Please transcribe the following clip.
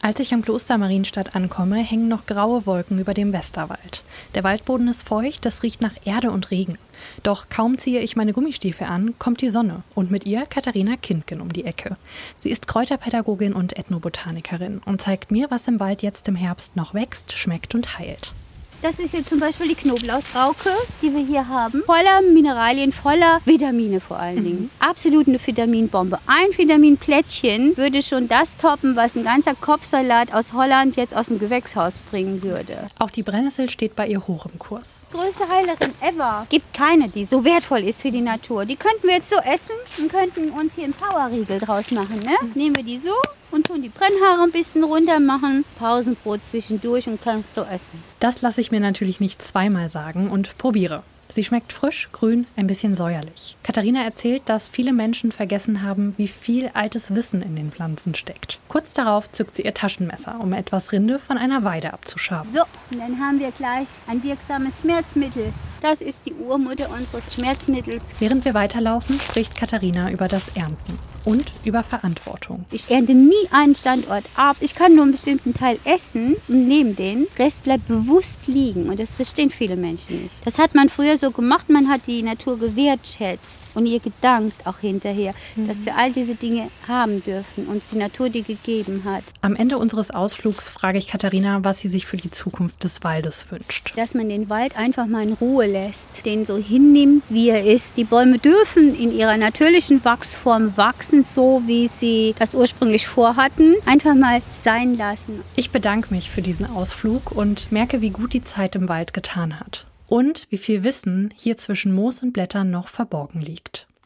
Als ich am Kloster Marienstadt ankomme, hängen noch graue Wolken über dem Westerwald. Der Waldboden ist feucht, es riecht nach Erde und Regen. Doch kaum ziehe ich meine Gummistiefel an, kommt die Sonne und mit ihr Katharina Kindgen um die Ecke. Sie ist Kräuterpädagogin und Ethnobotanikerin und zeigt mir, was im Wald jetzt im Herbst noch wächst, schmeckt und heilt. Das ist jetzt zum Beispiel die Knoblauchrauke, die wir hier haben. Voller Mineralien, voller Vitamine vor allen Dingen. Absolut eine Vitaminbombe. Ein Vitaminplättchen würde schon das toppen, was ein ganzer Kopfsalat aus Holland jetzt aus dem Gewächshaus bringen würde. Auch die Brennnessel steht bei ihr hoch im Kurs. Größte Heilerin ever. Gibt keine, die so wertvoll ist für die Natur. Die könnten wir jetzt so essen und könnten uns hier einen Powerriegel draus machen. Ne? Nehmen wir die so und tun die Brennhaare ein bisschen runter, machen Pausenbrot zwischendurch und kannst so essen. Das lasse ich mir natürlich nicht zweimal sagen und probiere. Sie schmeckt frisch, grün, ein bisschen säuerlich. Katharina erzählt, dass viele Menschen vergessen haben, wie viel altes Wissen in den Pflanzen steckt. Kurz darauf zückt sie ihr Taschenmesser, um etwas Rinde von einer Weide abzuschaben. So, und dann haben wir gleich ein wirksames Schmerzmittel. Das ist die Urmutter unseres Schmerzmittels. Während wir weiterlaufen, spricht Katharina über das Ernten und über Verantwortung. Ich ernte nie einen Standort ab. Ich kann nur einen bestimmten Teil essen und neben den Rest bleibt bewusst liegen. Und das verstehen viele Menschen nicht. Das hat man früher so gemacht. Man hat die Natur gewertschätzt und ihr gedankt auch hinterher, dass wir all diese Dinge haben dürfen, uns die Natur die gegeben hat. Am Ende unseres Ausflugs frage ich Katharina, was sie sich für die Zukunft des Waldes wünscht. Dass man den Wald einfach mal in Ruhe lässt, den so hinnimmt, wie er ist. Die Bäume dürfen in ihrer natürlichen Wachsform wachsen, so wie sie das ursprünglich vorhatten. Einfach mal sein lassen. Ich bedanke mich für diesen Ausflug und merke, wie gut die Zeit im Wald getan hat. Und wie viel Wissen hier zwischen Moos und Blättern noch verborgen liegt.